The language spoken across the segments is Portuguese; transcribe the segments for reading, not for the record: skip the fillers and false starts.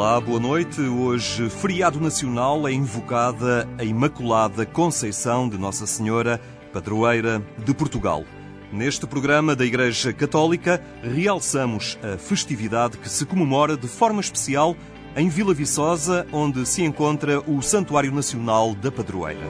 Olá, boa noite. Hoje, feriado nacional, é invocada a Imaculada Conceição de Nossa Senhora, padroeira de Portugal. Neste programa da Igreja Católica, realçamos a festividade que se comemora de forma especial em Vila Viçosa, onde se encontra o Santuário Nacional da Padroeira.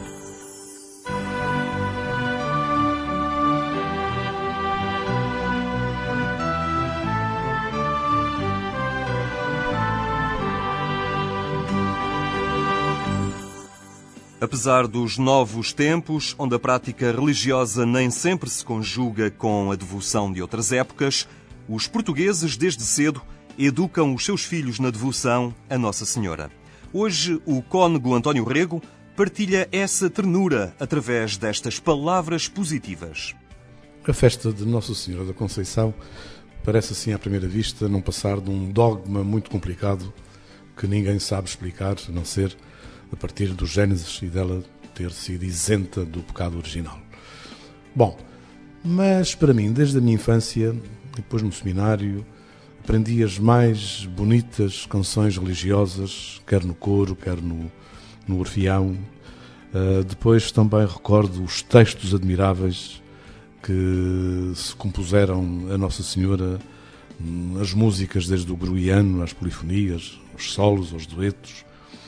Apesar dos novos tempos, onde a prática religiosa nem sempre se conjuga com a devoção de outras épocas, os portugueses, desde cedo, educam os seus filhos na devoção a Nossa Senhora. Hoje, o cônego António Rego partilha essa ternura através destas palavras positivas. A festa de Nossa Senhora da Conceição parece, assim, à primeira vista, não passar de um dogma muito complicado que ninguém sabe explicar, a não ser a partir do Gênesis e dela ter sido isenta do pecado original. Bom, mas para mim, desde a minha infância, depois no seminário, aprendi as mais bonitas canções religiosas, quer no coro, quer no orfeão. Depois também recordo os textos admiráveis que se compuseram a Nossa Senhora, as músicas desde o gregoriano, às polifonias, os solos, aos duetos.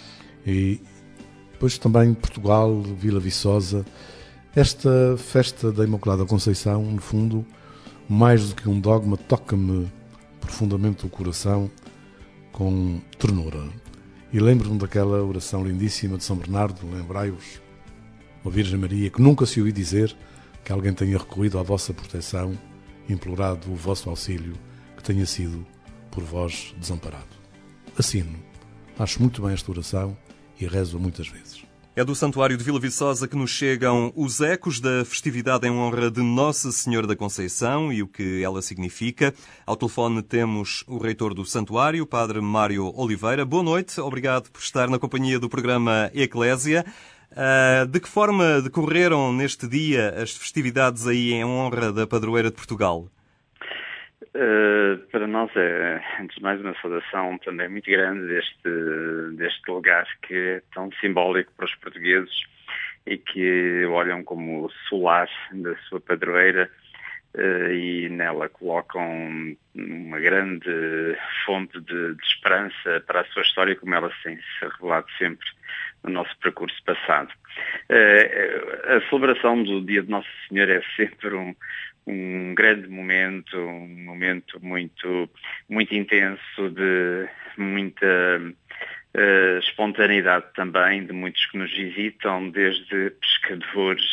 E depois também Portugal, Vila Viçosa. Esta festa da Imaculada Conceição, no fundo, mais do que um dogma, toca-me profundamente o coração com ternura. E lembro-me daquela oração lindíssima de São Bernardo, lembrai-vos, ó Virgem Maria, que nunca se ouviu dizer que alguém tenha recorrido à vossa proteção, implorado o vosso auxílio, que tenha sido por vós desamparado. Assino. Acho muito bem esta oração e rezo-a muitas vezes. É do Santuário de Vila Viçosa que nos chegam os ecos da festividade em honra de Nossa Senhora da Conceição e o que ela significa. Ao telefone temos o reitor do Santuário, Padre Mário Oliveira. Boa noite, obrigado por estar na companhia do programa Eclésia. De que forma decorreram neste dia as festividades aí em honra da Padroeira de Portugal? Para nós é, antes de mais, uma saudação também muito grande deste lugar que é tão simbólico para os portugueses e que olham como o solar da sua padroeira e nela colocam uma grande fonte de esperança para a sua história, como ela tem se revelado sempre no nosso percurso passado. A celebração do Dia de Nossa Senhora é sempre um grande momento, um momento muito, muito intenso, de muita espontaneidade também, de muitos que nos visitam, desde pescadores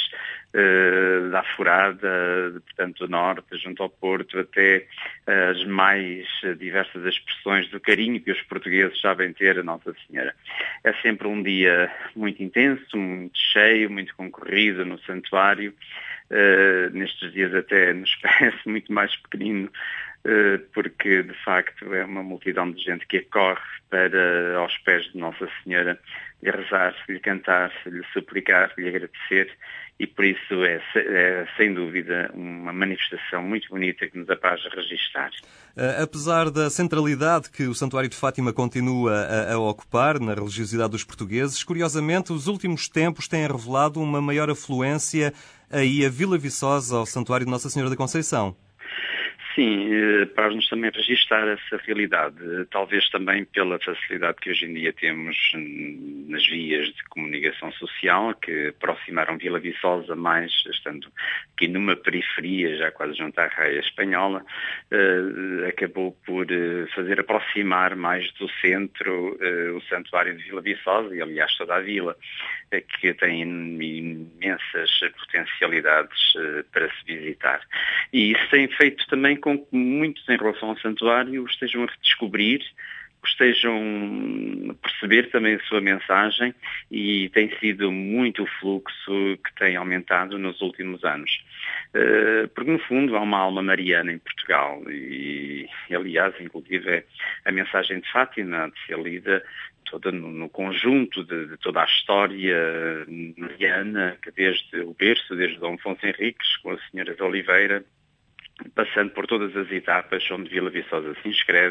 da Aforada, portanto do Norte, junto ao Porto, até as mais diversas expressões do carinho que os portugueses sabem ter a Nossa Senhora. É sempre um dia muito intenso, muito cheio, muito concorrido no santuário. Nestes dias até nos parece muito mais pequenino, porque de facto é uma multidão de gente que acorre para aos pés de Nossa Senhora lhe rezar, lhe cantar, lhe suplicar, lhe agradecer, e por isso é sem dúvida uma manifestação muito bonita que nos apraz registar. Apesar da centralidade que o Santuário de Fátima continua a ocupar na religiosidade dos portugueses, curiosamente os últimos tempos têm revelado uma maior afluência aí a Vila Viçosa, ao Santuário de Nossa Senhora da Conceição. Sim, para nos também registar essa realidade, talvez também pela facilidade que hoje em dia temos nas vias de comunicação social, que aproximaram Vila Viçosa mais, estando aqui numa periferia, já quase junto à raia espanhola, acabou por fazer aproximar mais do centro o Santuário de Vila Viçosa, e aliás toda a vila, que tem imensas potencialidades para se visitar. E isso tem feito também com que muitos, em relação ao santuário, estejam a redescobrir, estejam a perceber também a sua mensagem, e tem sido muito o fluxo que tem aumentado nos últimos anos. Porque, no fundo, há uma alma mariana em Portugal e aliás, inclusive, a mensagem de Fátima há de ser lida toda no conjunto de toda a história mariana, que desde o berço, desde Dom Afonso Henriques, com a Senhora de Oliveira, passando por todas as etapas onde Vila Viçosa se inscreve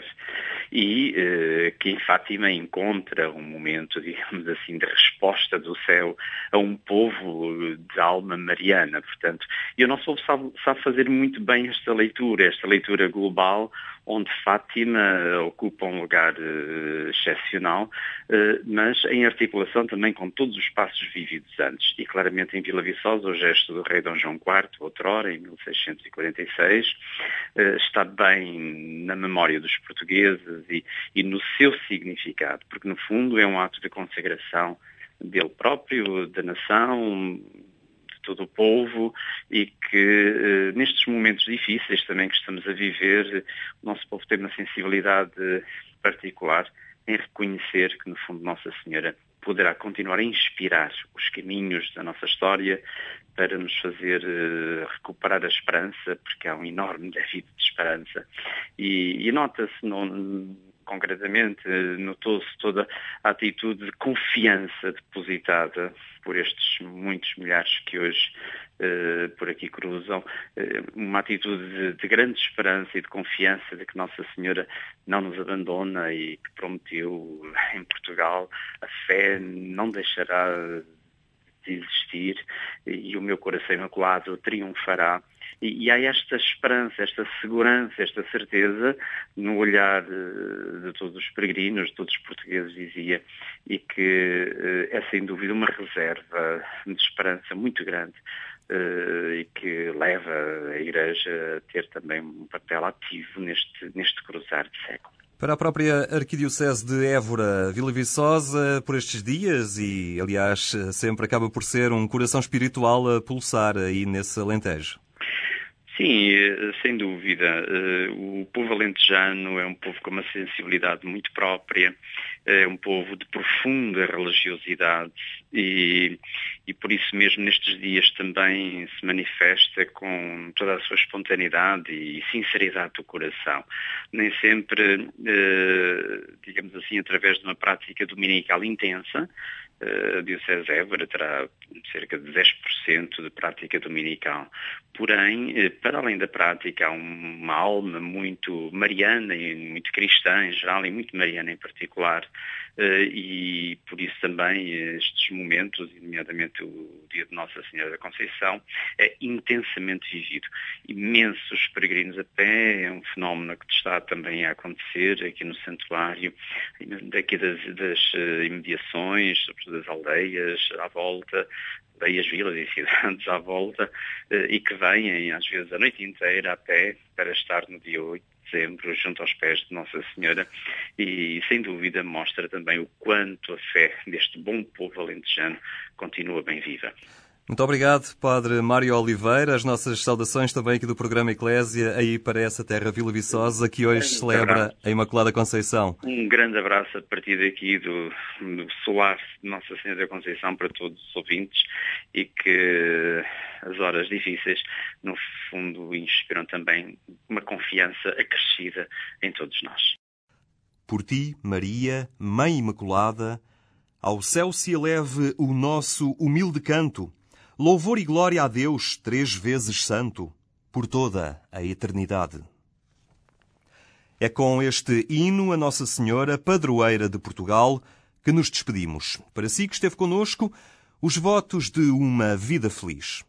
e que em Fátima encontra um momento, digamos assim, de resposta do céu a um povo de alma mariana. Portanto, e o nosso povo sabe fazer muito bem esta leitura global, onde Fátima ocupa um lugar excepcional, mas em articulação também com todos os passos vividos antes. E claramente em Vila Viçosa, o gesto do rei Dom João IV, outrora, em 1646, está bem na memória dos portugueses e no seu significado, porque no fundo é um ato de consagração dele próprio, da nação, todo o povo, e que nestes momentos difíceis também que estamos a viver, o nosso povo tem uma sensibilidade particular em reconhecer que, no fundo, Nossa Senhora poderá continuar a inspirar os caminhos da nossa história para nos fazer recuperar a esperança, porque há um enorme déficit de esperança. E nota-se, concretamente, notou-se toda a atitude de confiança depositada por estes muitos milhares que hoje por aqui cruzam, uma atitude de grande esperança e de confiança de que Nossa Senhora não nos abandona e que prometeu em Portugal a fé não deixará de existir e o meu coração imaculado triunfará. E há esta esperança, esta segurança, esta certeza no olhar de todos os peregrinos, de todos os portugueses, dizia, e que é sem dúvida uma reserva de esperança muito grande e que leva a Igreja a ter também um papel ativo neste cruzar de século. Para a própria Arquidiocese de Évora, Vila Viçosa, por estes dias, e aliás sempre acaba por ser um coração espiritual a pulsar aí nesse Alentejo. Sim, sem dúvida. O povo alentejano é um povo com uma sensibilidade muito própria, é um povo de profunda religiosidade e por isso mesmo nestes dias também se manifesta com toda a sua espontaneidade e sinceridade do coração. Nem sempre, digamos assim, através de uma prática dominical intensa. A Diocese de Évora terá cerca de 10% de prática dominical. Porém, para além da prática, há uma alma muito mariana e muito cristã em geral e muito mariana em particular. E por isso também estes momentos, nomeadamente o dia de Nossa Senhora da Conceição, é intensamente vivido. Imensos peregrinos a pé, é um fenómeno que está também a acontecer aqui no santuário, daqui das imediações, sobretudo das aldeias à volta, aldeias, vilas e cidades à volta, e que vêm às vezes a noite inteira a pé para estar no dia 8 de dezembro junto aos pés de Nossa Senhora e sem dúvida mostra também o quanto a fé deste bom povo alentejano continua bem viva. Muito obrigado, Padre Mário Oliveira. As nossas saudações também aqui do programa Eclésia, aí para essa terra Vila Viçosa, que hoje celebra a Imaculada Conceição. Um grande abraço a partir daqui do solar de Nossa Senhora da Conceição para todos os ouvintes e que as horas difíceis, no fundo, inspiram também uma confiança acrescida em todos nós. Por ti, Maria, Mãe Imaculada, ao céu se eleve o nosso humilde canto. Louvor e glória a Deus, 3 vezes santo, por toda a eternidade. É com este hino a Nossa Senhora, padroeira de Portugal, que nos despedimos. Para si que esteve connosco, os votos de uma vida feliz.